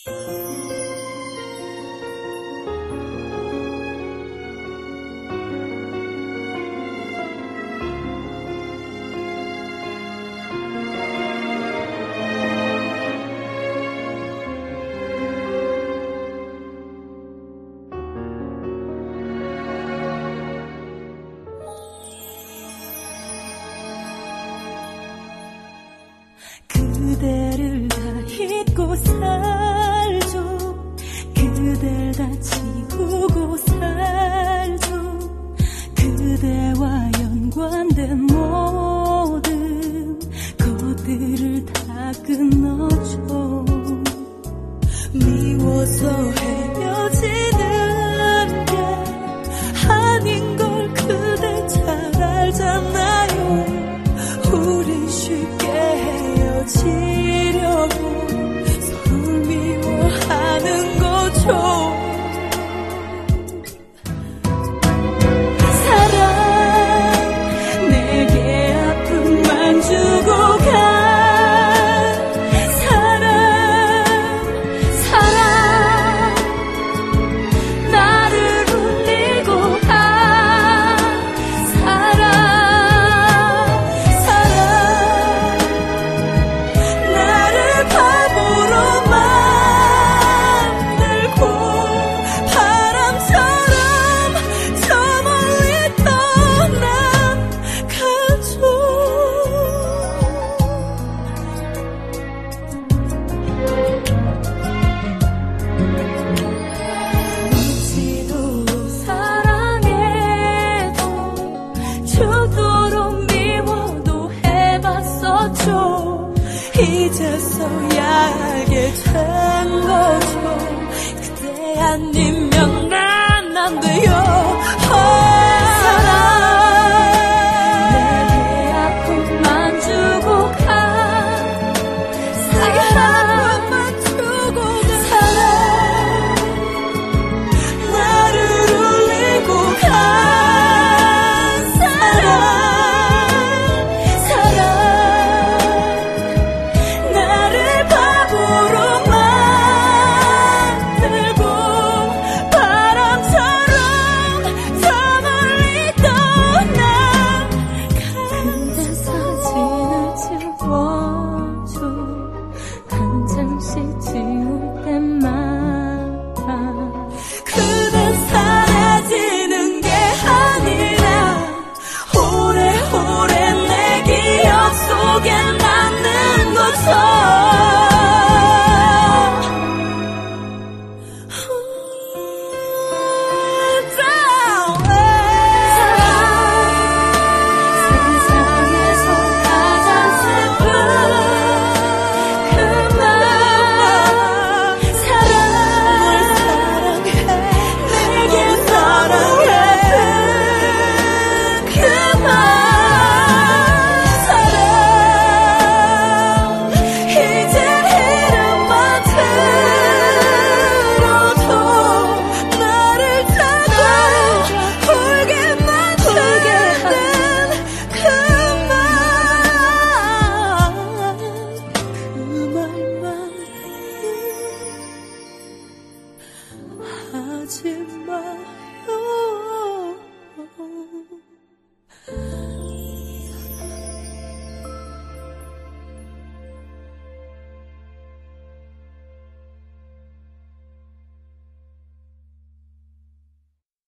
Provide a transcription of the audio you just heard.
그대를 다 잊고 살죠. 그댈 다 지우고 살죠. 그대와 연관된 모든 것들을 다 끊어줘. 미워서 헤어지는 게 아닌 걸 그대 잘 알잖아요. 우리 쉽게 헤어지려고 서로를 미워하는 거죠. 사랑, 내게 아픔만 주고 가. 사랑, 사랑, 나를 울리고 가. 사랑, 나를 바보로 만들고 바람처럼 저 멀리 떠나가죠. 미치도록 사랑해도 죽도록 미워도 해봤었죠. 이제서야 알게 된 거죠. 그대 아니면 난 안 돼요. 사랑, 내게 아픔만 주고 가. 사랑만 주고 가. 사랑, 나를 울리고 가. 사랑, 사랑, 나를 바보로 만들고 바람처럼 저 멀리 떠나가. 그대 사진을 지워줘. 한 장씩 지울 때마다 그대 사라지는 게 아니라 오래오래 내 기억 속에 남는 거죠.